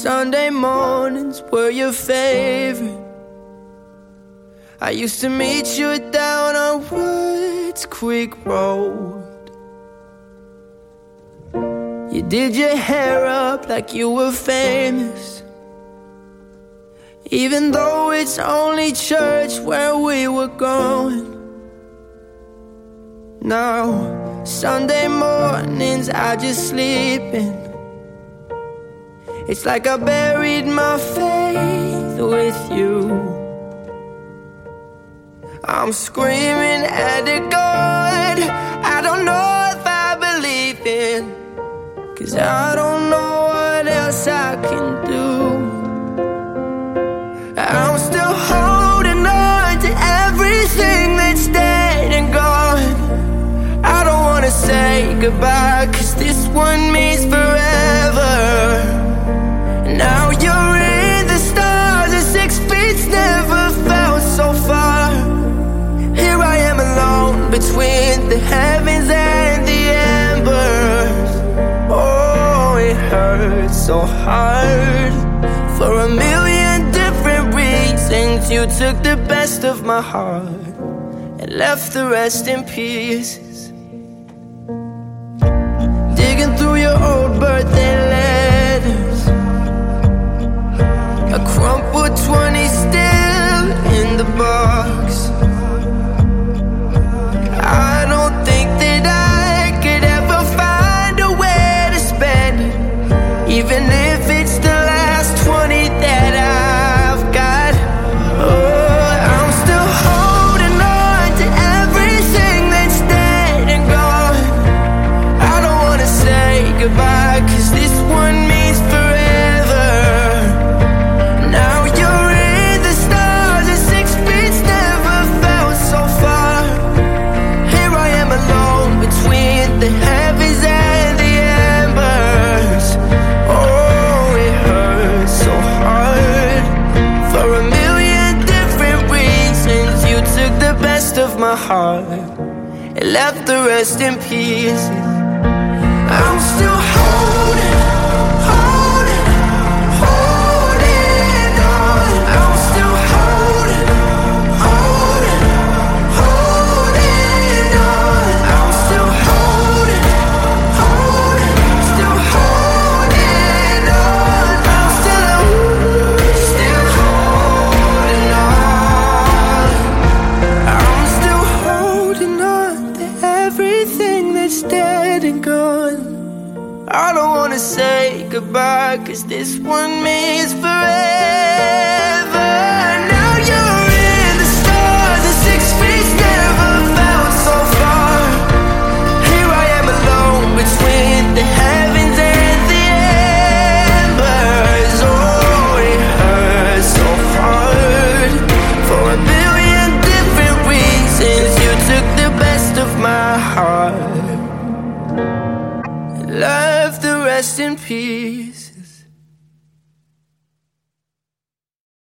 Sunday mornings were your favorite. I used to meet you down on Woods Creek Road. You did your hair up like you were famous, even though it's only church where we were going. Now, Sunday mornings I just sleep in. It's like I buried my faith with you. I'm screaming at the God I don't know if I believe in, 'cause I don't know what else I can do. I'm still holding on to everything that's dead and gone. I don't wanna say goodbye, 'cause this one means forever. Now you're in the stars and 6 feet never felt so far. Here I am alone between the heavens and the embers. Oh, it hurts so hard. For a million different reasons, you took the best of my heart and left the rest in pieces. Digging through your old birthday letters, a crumpled 20 still in the box. I don't think that I could ever find a way to spend it, even if it's the last 20 that I've got. Oh, I'm still holding on to everything that's dead and gone. I don't wanna say goodbye, 'cause this one means forever. Now you're in the stars and 6 feet never felt so far. Here I am alone between the heavens and the embers. Oh, it hurts so hard. For a million different reasons, you took the best of my heart and left the rest in pieces. I'm still holding on. I'm still holding on. I'm still holding on. Still holding on. I'm still holding on. I'm still holding on to everything that's dead and gone. I don't wanna say goodbye, 'cause this one means forever. Now you're in the stars and 6 feet never felt so far. Here I am alone between the heavens and the embers. Oh, it hurts so hard. For a billion different reasons, you took the best of my heart, left the rest in peace.